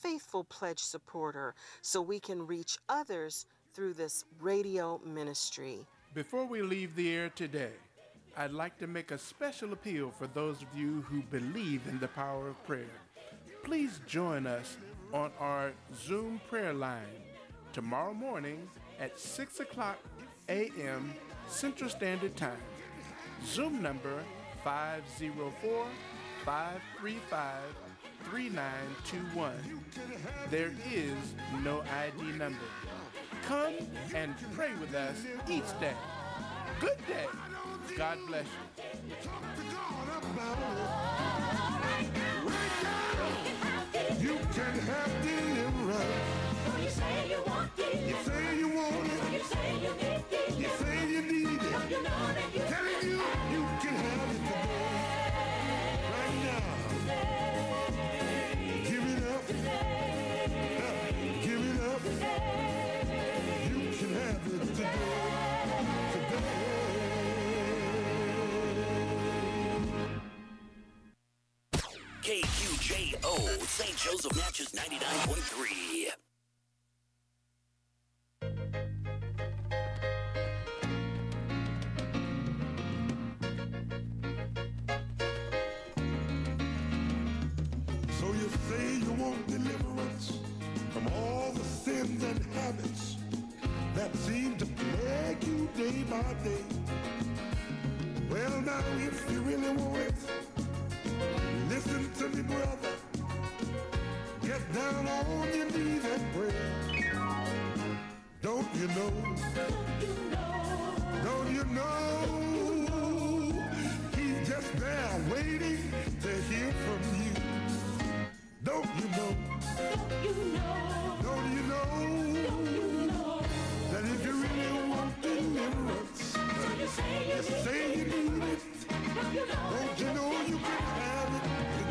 faithful pledge supporter so we can reach others through this radio ministry. Before we leave the air today, I'd like to make a special appeal for those of you who believe in the power of prayer. Please join us on our Zoom prayer line tomorrow morning at 6 o'clock a.m. Central Standard Time. Zoom number 504-535-3921. There is no ID number. Come and pray with us each day. Good day. God bless you. You can have deliverance. You say you want deliverance. You say you want it. You say you need deliverance. You say you need it. You know that you telling you can have it today. Right now. Give it up. Give it up. You can have it today. KQJO, St. Joseph Natchez 99.3. So you say you want deliverance from all the sins and habits that seem to plague you day by day. Well, now if you really want it, listen to me, brother. Get down on your knees and pray. Don't you know? Don't you know? He's just there waiting to hear from you. Don't you know? Don't you know? That if you really want deliverance, you say you need it. Don't you know you can have it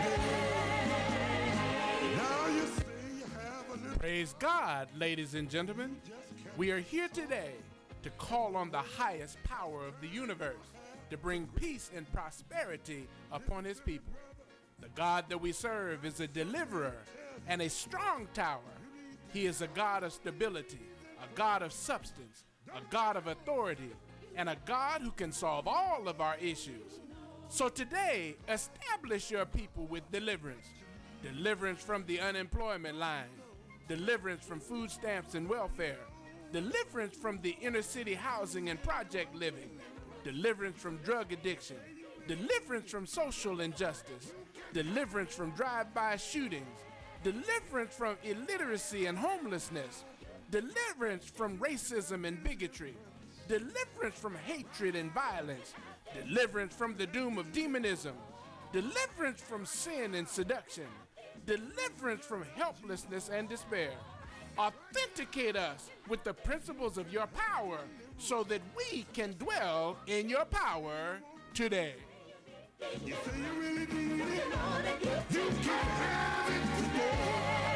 today? Now you say you have a little. Praise God, ladies and gentlemen. We are here today to call on the highest power of the universe to bring peace and prosperity upon his people. The God that we serve is a deliverer and a strong tower. He is a God of stability, a God of substance, a God of authority, and a God who can solve all of our issues. So today, establish your people with deliverance. Deliverance from the unemployment line. Deliverance from food stamps and welfare. Deliverance from the inner city housing and project living. Deliverance from drug addiction. Deliverance from social injustice. Deliverance from drive-by shootings. Deliverance from illiteracy and homelessness. Deliverance from racism and bigotry. Deliverance from hatred and violence. Deliverance from the doom of demonism. Deliverance from sin and seduction. Deliverance from helplessness and despair. Authenticate us with the principles of your power so that we can dwell in your power today. You say you really need it. You can have it today.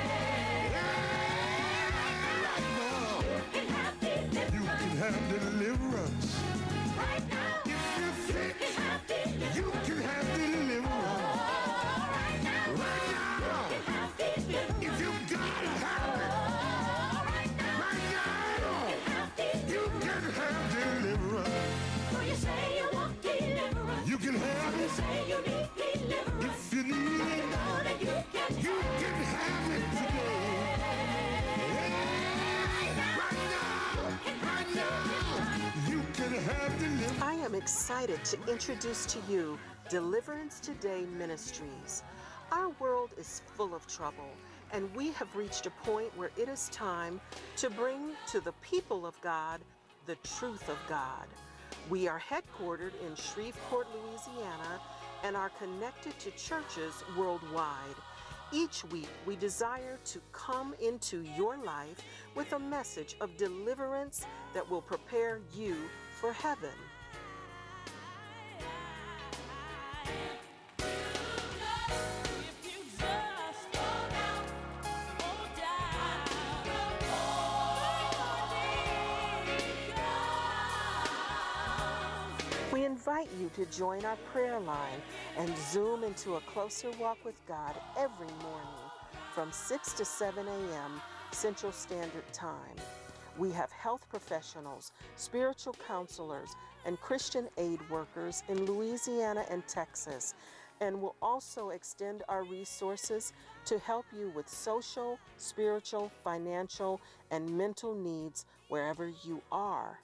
Right now. You can have deliverance. Right now. If you're sick, you can have deliverance. Right now. If you gotta have it. Right now. You can have deliverance. So you say you want deliverance. You can have it. Say you need deliverance. If you need it, you can have it today. Right now, you can have deliverance. I am excited to introduce to you Deliverance Today Ministries. Our world is full of trouble, and we have reached a point where it is time to bring to the people of God the truth of God. We are headquartered in Shreveport, Louisiana, and are connected to churches worldwide. Each week, we desire to come into your life with a message of deliverance that will prepare you for heaven. We invite you to join our prayer line and zoom into a closer walk with God every morning from 6 to 7 a.m. Central Standard Time. We have health professionals, spiritual counselors, and Christian aid workers in Louisiana and Texas, and will also extend our resources to help you with social, spiritual, financial, and mental needs wherever you are.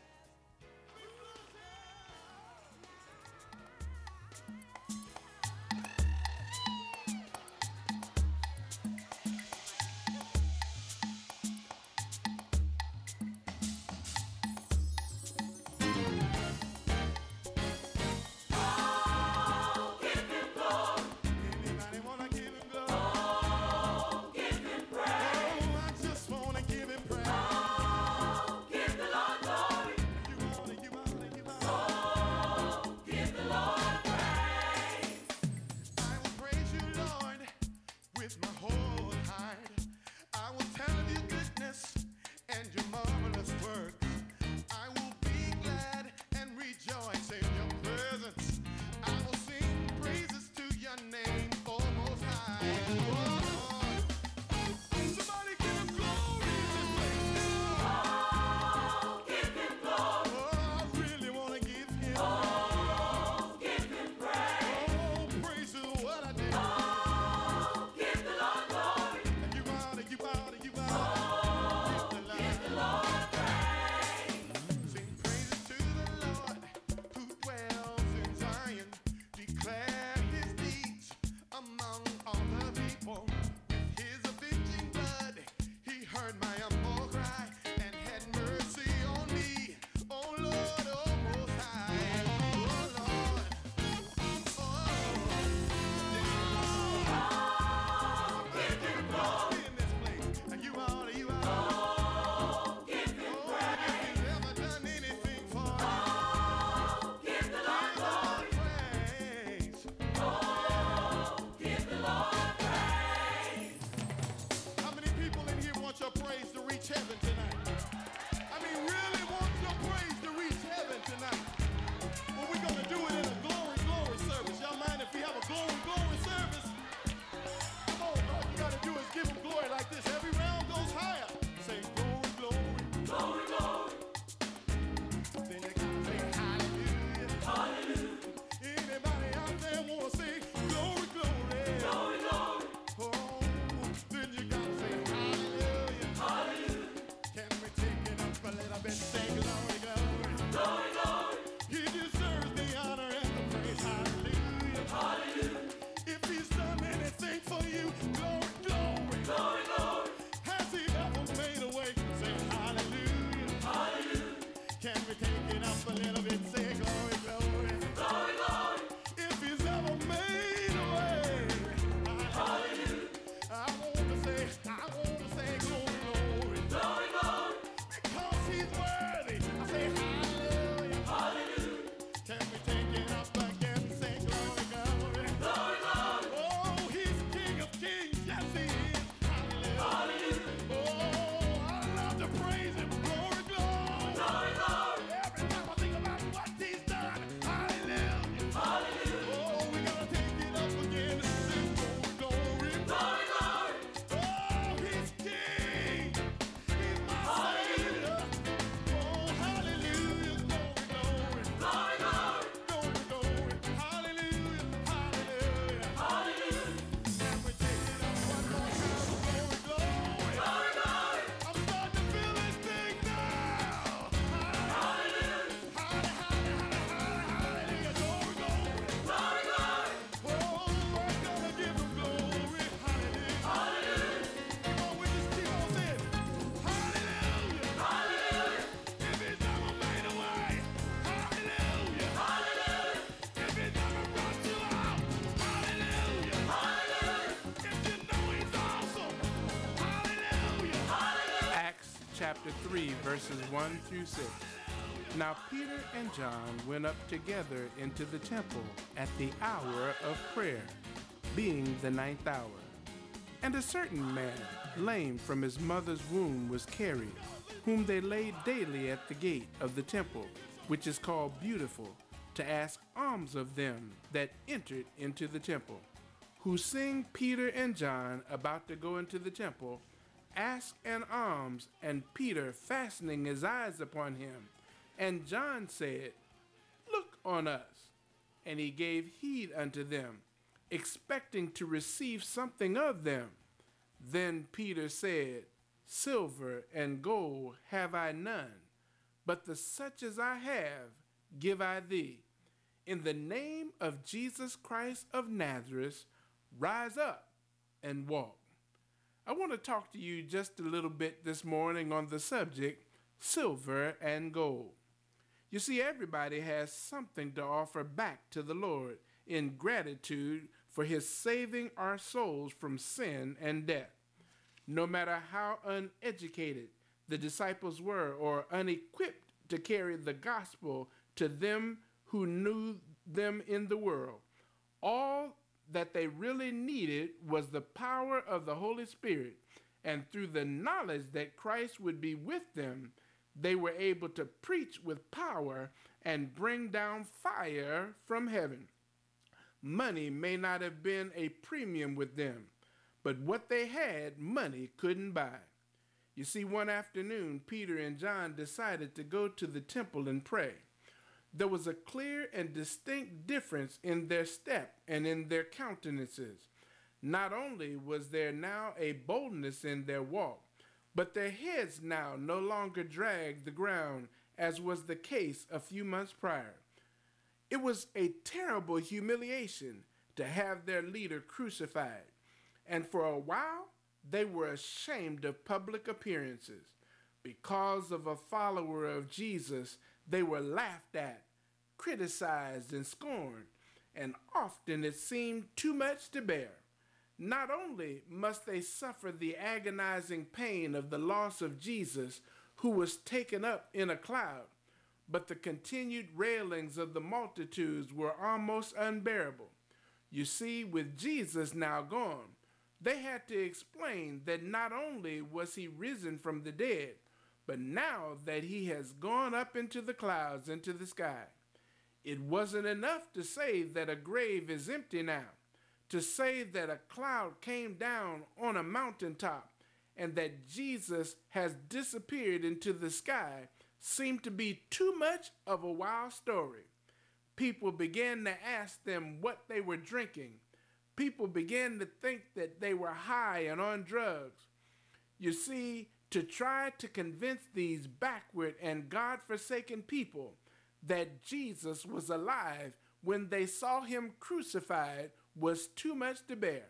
Anybody wanna give him glory? Oh, give him praise. Oh, I just wanna give him praise. Oh, give the Lord glory. You wanna. Oh, give the Lord praise. I will praise you, Lord, with my whole heart. I will tell of your goodness and your marvelous works. I will be glad and rejoice in your presence. I will sing praises to your name, O Most High. Oh, somebody give him glory in this place. Oh, give him glory. Oh, I really want to give him. Oh, give him praise. Oh, praise is what I do. Oh, give the Lord glory. You oughta. Give the Lord praise. Sing praises to the Lord who dwells in Zion. Declare his deeds among all the people. With his avenging blood, he heard my humble cry and had mercy on me. Oh Lord, oh Most High. Oh Lord. Oh, give him glory in this place. You oughta. Oh, give him praise. If he's ever done anything for you. Oh, give the Lord glory. Praise. Give the Lord praise. How many people in here want your praise to reach heaven tonight? I mean, really want your praise to reach heaven tonight? Well, we're gonna do it in a glory service. Y'all mind if we have a glory service? Come on, all you gotta do is give him glory like this. Every round goes higher. Say glory. Then you gotta say hallelujah. Anybody out there wanna say glory? Oh, then you gotta say hallelujah. Can we take it up a little bit? Say glory. He deserves the honor and the praise. Hallelujah. If he's done anything for you, glory. Has he ever made a way? Say hallelujah. Can we take it up a little bit? Say glory. If he's ever made a way, I wanna say glory. Because he's worthy. I say hallelujah. Can we take it up again? Say glory. Oh, he's King of Kings. Yes, he is. Hallelujah. Oh, I love to praise him. Glory. Every time I think about what he's done. Hallelujah. Oh, we gotta take it up again and sing glory. Oh, he's King. He's my Savior. Oh, hallelujah. Glory. Hallelujah. Can we take it up one more time? Glory. I'm starting to feel this thing now. Hallelujah. Glory. Oh, we're gonna give him glory. Hallelujah. Come on, we just keep on saying, hallelujah. If he's ever made a way, hallelujah. If he's ever brought you out, hallelujah. If you know he's awesome, hallelujah. Acts chapter 3, verses 1 through 6. Now Peter and John went up together into the temple at the hour of prayer, being the 9th hour. And a certain man, lame from his mother's womb, was carried, whom they laid daily at the gate of the temple, which is called Beautiful, to ask alms of them that entered into the temple. who, seeing Peter and John about to go into the temple, asked an alms, and Peter, fastening his eyes upon him, and John said, "Look on us." And he gave heed unto them, expecting to receive something of them. Then Peter said, "Silver and gold have I none, but the such as I have give I thee. In the name of Jesus Christ of Nazareth, rise up and walk." I want to talk to you just a little bit this morning on the subject, silver and gold. You see, everybody has something to offer back to the Lord in gratitude for his saving our souls from sin and death. No matter how uneducated the disciples were or unequipped to carry the gospel to them who knew them in the world, all that they really needed was the power of the Holy Spirit, and through the knowledge that Christ would be with them, they were able to preach with power and bring down fire from heaven. Money may not have been a premium with them, but what they had, money couldn't buy. You see, one afternoon, Peter and John decided to go to the temple and pray. There was a clear and distinct difference in their step and in their countenances. Not only was there now a boldness in their walk, but their heads now no longer dragged the ground, as was the case a few months prior. It was a terrible humiliation to have their leader crucified, and for a while they were ashamed of public appearances. Because of a follower of Jesus, they were laughed at, criticized, and scorned, and often it seemed too much to bear. Not only must they suffer the agonizing pain of the loss of Jesus, who was taken up in a cloud, but the continued railings of the multitudes were almost unbearable. You see, with Jesus now gone, they had to explain that not only was he risen from the dead, but now that he has gone up into the clouds, into the sky. It wasn't enough to say that a grave is empty now, to say that a cloud came down on a mountaintop and that Jesus has disappeared into the sky seemed to be too much of a wild story. People began to ask them what they were drinking. People began to think that they were high and on drugs. You see, to try to convince these backward and God-forsaken people that Jesus was alive when they saw him crucified was too much to bear.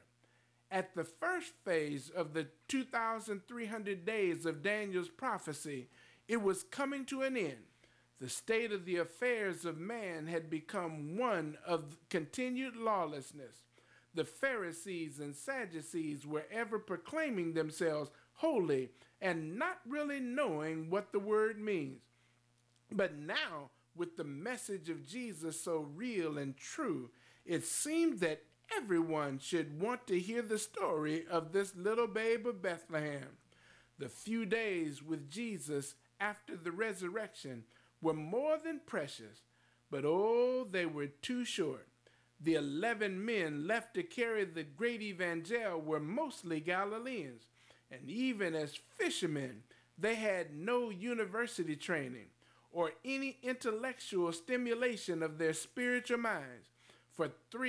At the first phase of the 2,300 days of Daniel's prophecy, it was coming to an end. The state of the affairs of man had become one of continued lawlessness. The Pharisees and Sadducees were ever proclaiming themselves holy and not really knowing what the word means. But now, with the message of Jesus so real and true, it seemed that everyone should want to hear the story of this little babe of Bethlehem. The few days with Jesus after the resurrection were more than precious, but oh, they were too short. The 11 men left to carry the great evangel were mostly Galileans, and even as fishermen, they had no university training or any intellectual stimulation of their spiritual minds. For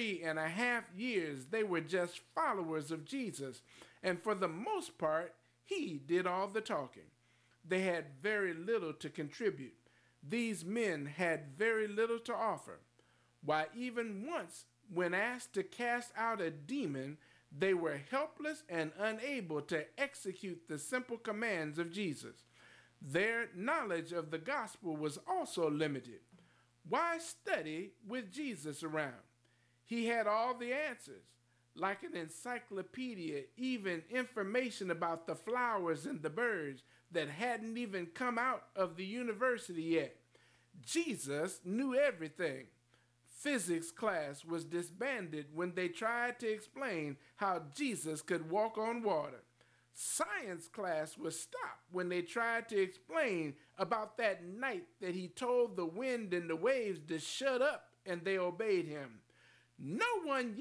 3.5 years, they were just followers of Jesus, and for the most part, he did all the talking. They had very little to contribute. These men had very little to offer. Why, even once, when asked to cast out a demon, they were helpless and unable to execute the simple commands of Jesus. Their knowledge of the gospel was also limited. Why study with Jesus around? He had all the answers, like an encyclopedia, even information about the flowers and the birds that hadn't even come out of the university yet. Jesus knew everything. Physics class was disbanded when they tried to explain how Jesus could walk on water. Science class was stopped when they tried to explain about that night that he told the wind and the waves to shut up and they obeyed him. No one yet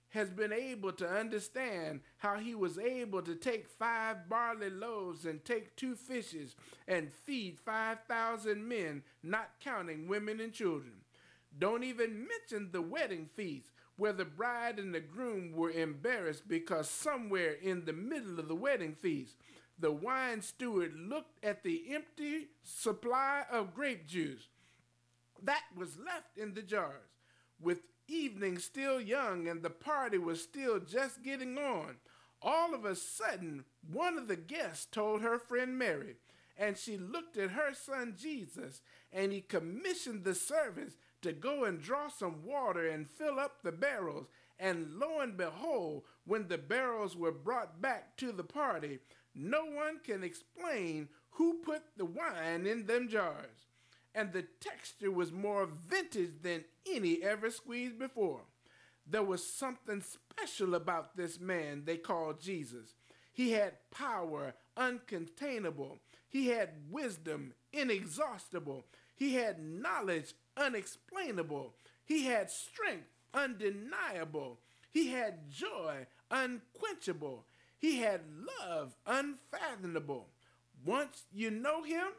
has been able to understand how he was able to take 5 barley loaves and take 2 fishes and feed 5,000 men, not counting women and children. Don't even mention the wedding feast, where the bride and the groom were embarrassed because somewhere in the middle of the wedding feast, the wine steward looked at the empty supply of grape juice that was left in the jars. With evening still young and the party was still just getting on, all of a sudden, one of the guests told her friend Mary, and she looked at her son Jesus, and he commissioned the servants to go and draw some water and fill up the barrels. And lo and behold, when the barrels were brought back to the party, no one can explain who put the wine in them jars. And the texture was more vintage than any ever squeezed before. There was something special about this man they called Jesus. He had power uncontainable. He had wisdom inexhaustible. He had knowledge unexplainable. He had strength undeniable. He had joy unquenchable. He had love unfathomable. Once you know him,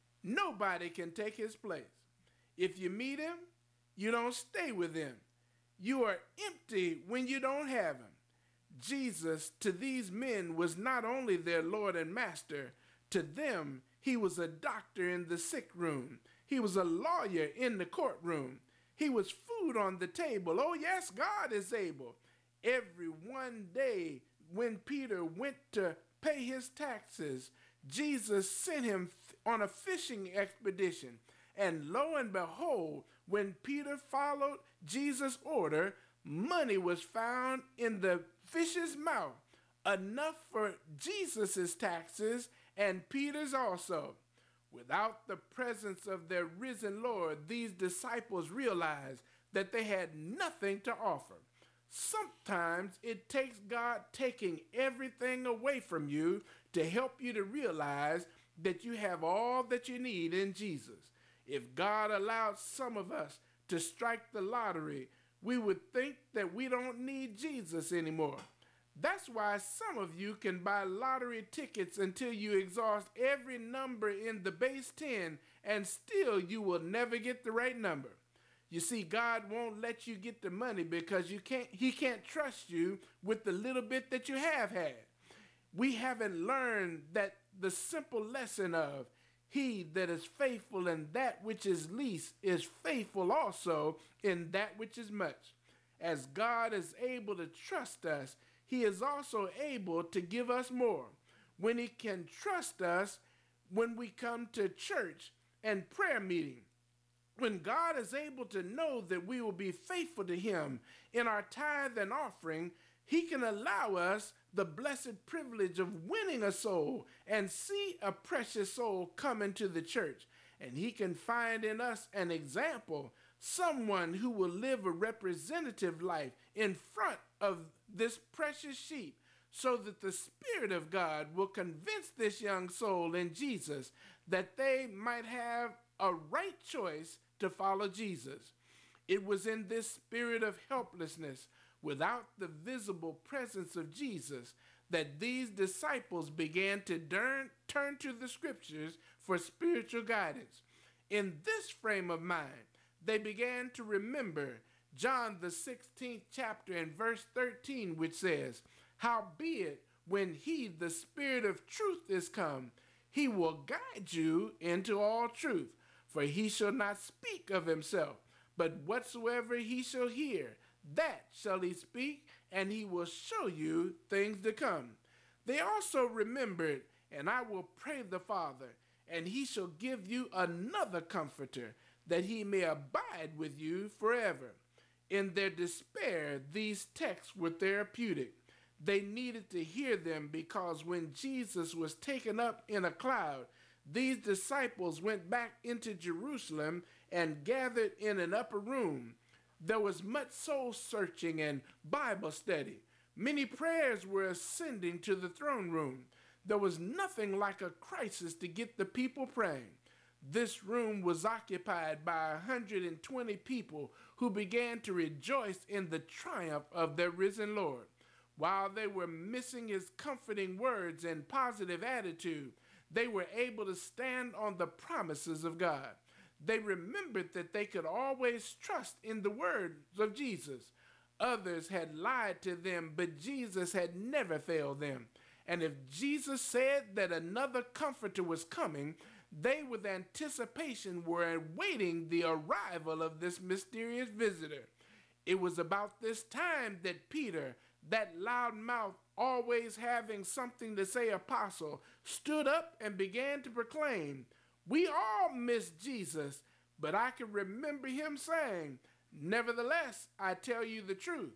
nobody can take his place. If you meet him, you don't stay with him. You are empty when you don't have him. Jesus, to these men, was not only their Lord and Master. To them, he was a doctor in the sick room. He was a lawyer in the courtroom. He was food on the table. Oh, yes, God is able. Every one day when Peter went to pay his taxes, Jesus sent him on a fishing expedition. And lo and behold, when Peter followed Jesus' order, money was found in the fish's mouth, enough for Jesus' taxes and Peter's also. Without the presence of their risen Lord, these disciples realized that they had nothing to offer. Sometimes it takes God taking everything away from you to help you to realize that you have all that you need in Jesus. If God allowed some of us to strike the lottery, we would think that we don't need Jesus anymore. That's why some of you can buy lottery tickets until you exhaust every number in the base 10, and still you will never get the right number. You see, God won't let you get the money because he can't trust you with the little bit that you have had. We haven't learned that the simple lesson of he that is faithful in that which is least is faithful also in that which is much. As God is able to trust us, he is also able to give us more. When he can trust us when we come to church and prayer meeting, when God is able to know that we will be faithful to him in our tithe and offering, he can allow us the blessed privilege of winning a soul and see a precious soul come into the church. And he can find in us an example, someone who will live a representative life in front of this precious sheep, so that the Spirit of God will convince this young soul in Jesus that they might have a right choice to follow Jesus. It was in this spirit of helplessness, without the visible presence of Jesus, that these disciples began to turn to the scriptures for spiritual guidance. In this frame of mind, they began to remember John the 16th chapter and verse 13, which says, "Howbeit, when he, the Spirit of truth, is come, he will guide you into all truth. For he shall not speak of himself, but whatsoever he shall hear, that shall he speak, and he will show you things to come." They also remembered, "And I will pray the Father, and he shall give you another comforter, that he may abide with you forever." In their despair, these texts were therapeutic. They needed to hear them because when Jesus was taken up in a cloud, these disciples went back into Jerusalem and gathered in an upper room. There was much soul searching and Bible study. Many prayers were ascending to the throne room. There was nothing like a crisis to get the people praying. This room was occupied by 120 people who began to rejoice in the triumph of their risen Lord. While they were missing his comforting words and positive attitude, they were able to stand on the promises of God. They remembered that they could always trust in the words of Jesus. Others had lied to them, but Jesus had never failed them. And if Jesus said that another comforter was coming, they with anticipation were awaiting the arrival of this mysterious visitor. It was about this time that Peter, that loudmouth, always having something to say apostle, stood up and began to proclaim, "We all miss Jesus, but I can remember him saying, 'Nevertheless, I tell you the truth.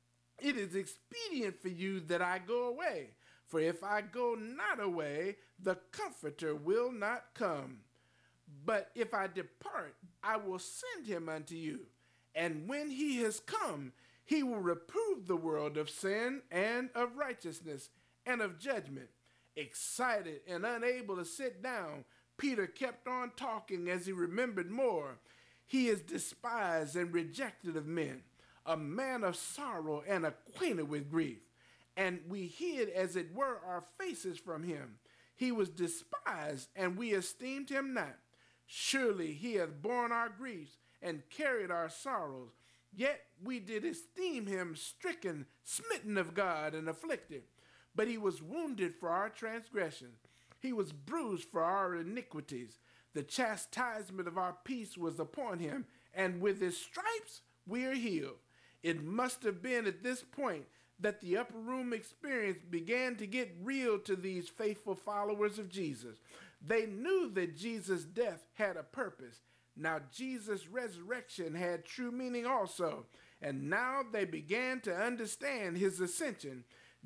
It is expedient for you that I go away. For if I go not away, the Comforter will not come. But if I depart, I will send him unto you. And when he has come, he will reprove the world of sin and of righteousness and of judgment." Excited and unable to sit down, Peter kept on talking as he remembered more. "He is despised and rejected of men, a man of sorrow and acquainted with grief. And we hid, as it were, our faces from him. He was despised, and we esteemed him not. Surely he hath borne our griefs and carried our sorrows. Yet we did esteem him stricken, smitten of God, and afflicted. But he was wounded for our transgressions. He was bruised for our iniquities. The chastisement of our peace was upon him, and with his stripes we are healed." It must have been at this point that the upper room experience began to get real to these faithful followers of Jesus. They knew that Jesus' death had a purpose. Now Jesus' resurrection had true meaning also, and now they began to understand his ascension.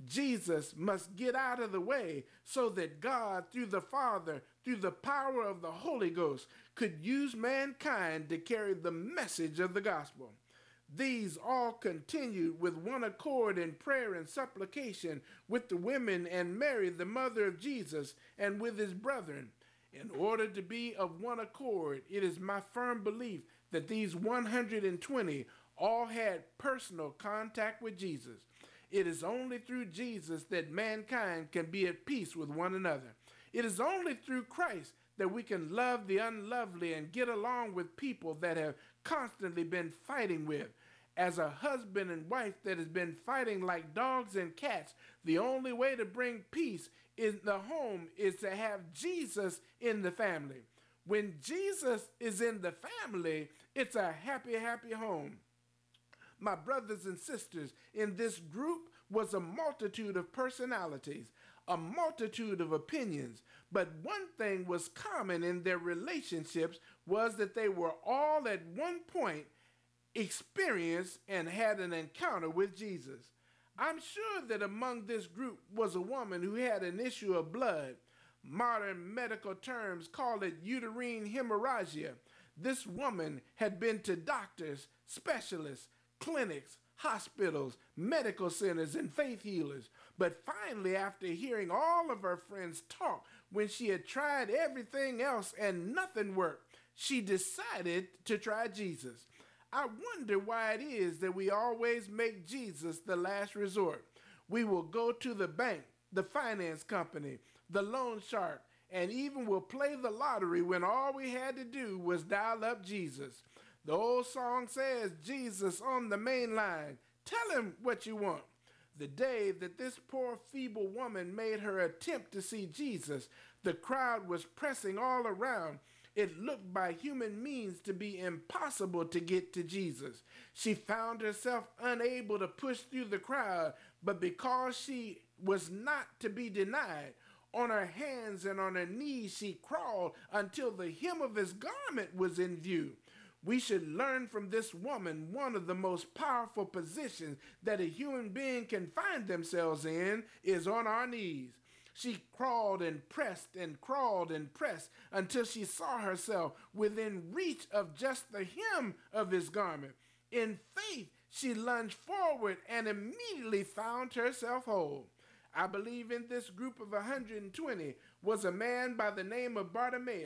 Jesus must get out of the way so that God, through the Father, through the power of the Holy Ghost, could use mankind to carry the message of the gospel. These all continued with one accord in prayer and supplication with the women and Mary, the mother of Jesus, and with his brethren. In order to be of one accord, it is my firm belief that these 120 all had personal contact with Jesus. It is only through Jesus that mankind can be at peace with one another. It is only through Christ that we can love the unlovely and get along with people that have constantly been fighting with. As a husband and wife that has been fighting like dogs and cats, the only way to bring peace in the home is to have Jesus in the family. When Jesus is in the family, it's a happy, happy home. My brothers and sisters, in this group was a multitude of personalities, a multitude of opinions, but one thing was common in their relationships was that they were all at one point experienced and had an encounter with Jesus. I'm sure that among this group was a woman who had an issue of blood. Modern medical terms call it uterine hemorrhagia. This woman had been to doctors, specialists, clinics, hospitals, medical centers, and faith healers. But finally, after hearing all of her friends talk, when she had tried everything else and nothing worked, she decided to try Jesus. I wonder why it is that we always make Jesus the last resort. We will go to the bank, the finance company, the loan shark, and even will play the lottery when all we had to do was dial up Jesus. The old song says, "Jesus on the main line, tell him what you want." The day that this poor feeble woman made her attempt to see Jesus, the crowd was pressing all around. It looked by human means to be impossible to get to Jesus. She found herself unable to push through the crowd, but because she was not to be denied, on her hands and on her knees she crawled until the hem of his garment was in view. We should learn from this woman one of the most powerful positions that a human being can find themselves in is on our knees. She crawled and pressed and crawled and pressed until she saw herself within reach of just the hem of his garment. In faith, she lunged forward and immediately found herself whole. I believe in this group of 120 was a man by the name of Bartimaeus.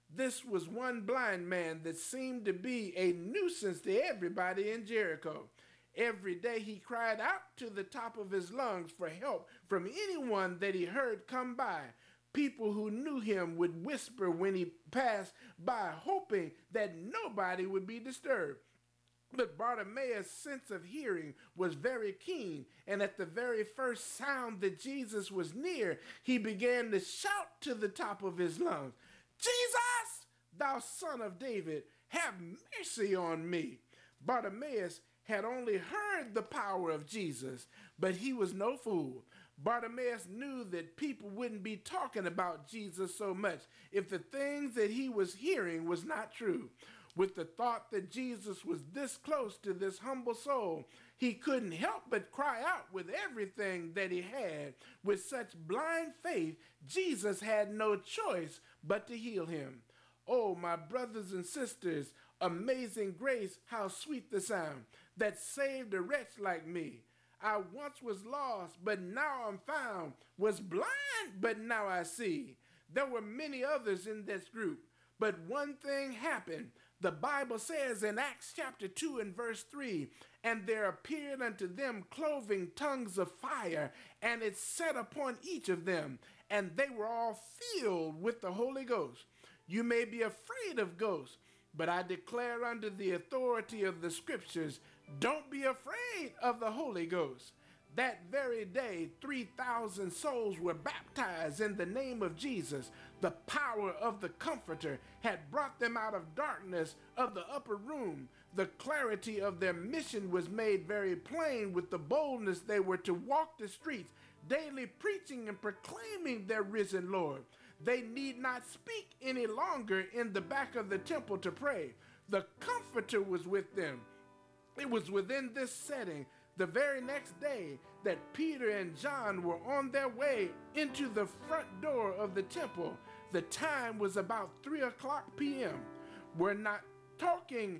This was one blind man that seemed to be a nuisance to everybody in Jericho. Every day he cried out to the top of his lungs for help from anyone that he heard come by. People who knew him would whisper when he passed by, hoping that nobody would be disturbed. But Bartimaeus' sense of hearing was very keen, and at the very first sound that Jesus was near, he began to shout to the top of his lungs, "Jesus, thou son of David, have mercy on me." Bartimaeus had only heard the power of Jesus, but he was no fool. Bartimaeus knew that people wouldn't be talking about Jesus so much if the things that he was hearing was not true. With the thought that Jesus was this close to this humble soul, he couldn't help but cry out with everything that he had. With such blind faith, Jesus had no choice but to heal him. Oh, my brothers and sisters, amazing grace, how sweet the sound that saved a wretch like me. I once was lost, but now I'm found, was blind, but now I see. There were many others in this group, but one thing happened. The Bible says in Acts chapter 2 and verse 3, "And there appeared unto them cloven tongues of fire, and it sat upon each of them, and they were all filled with the Holy Ghost." You may be afraid of ghosts, but I declare under the authority of the scriptures, don't be afraid of the Holy Ghost. That very day, 3,000 souls were baptized in the name of Jesus. The power of the Comforter had brought them out of darkness of the upper room. The clarity of their mission was made very plain with the boldness they were to walk the streets, daily preaching and proclaiming their risen Lord. They need not speak any longer in the back of the temple to pray. The Comforter was with them. It was within this setting, the very next day, that Peter and John were on their way into the front door of the temple. The time was about 3:00 p.m. They were not talking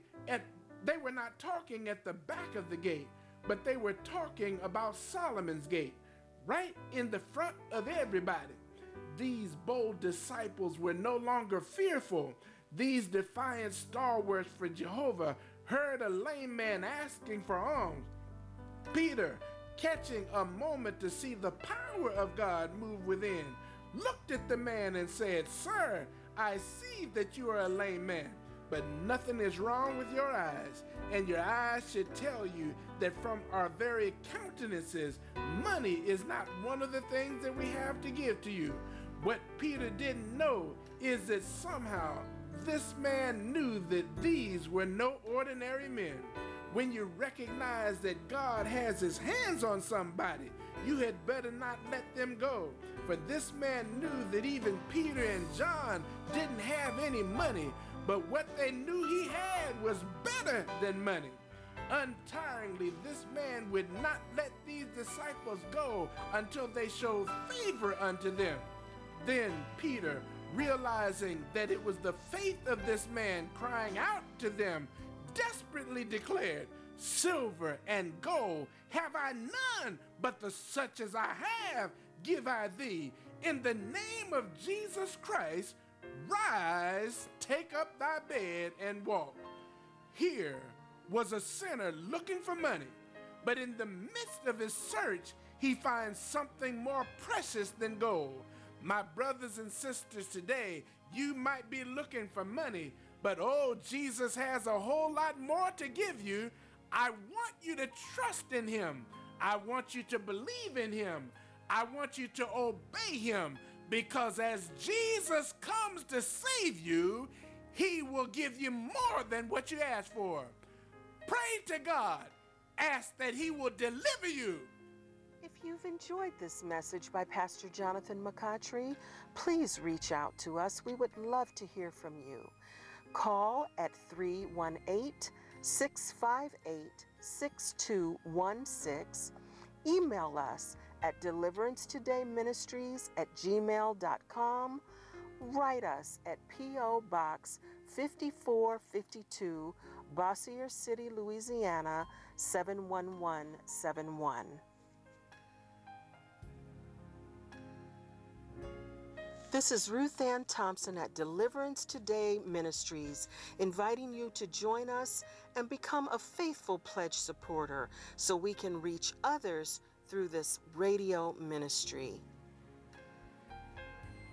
at the back of the gate, but they were talking about Solomon's gate, right in the front of everybody. These bold disciples were no longer fearful. These defiant stalwarts for Jehovah heard a lame man asking for alms. Peter, catching a moment to see the power of God move within, looked at the man and said, "Sir, I see that you are a lame man, but nothing is wrong with your eyes, and your eyes should tell you that from our very countenances, money is not one of the things that we have to give to you." What Peter didn't know is that somehow this man knew that these were no ordinary men. When you recognize that God has his hands on somebody, you had better not let them go. For this man knew that even Peter and John didn't have any money, but what they knew he had was better than money. Untiringly, this man would not let these disciples go until they showed favor unto them. Then Peter, realizing that it was the faith of this man crying out to them, desperately declared, "Silver and gold have I none, but the such as I have give I thee. In the name of Jesus Christ, rise, take up thy bed, and walk." Here was a sinner looking for money, but in the midst of his search, he finds something more precious than gold. My brothers and sisters, today, you might be looking for money, but oh, Jesus has a whole lot more to give you. I want you to trust in him. I want you to believe in him. I want you to obey him, because as Jesus comes to save you, he will give you more than what you ask for. Pray to God. Ask that he will deliver you. If you've enjoyed this message by Pastor Jonathan McCoughtry, please reach out to us. We would love to hear from you. Call at 318-658-6216. Email us at deliverance-today-ministries@gmail.com. Write us at P.O. Box 5452, Bossier City, Louisiana 71171. This is Ruth Ann Thompson at Deliverance Today Ministries, inviting you to join us and become a faithful pledge supporter so we can reach others through this radio ministry.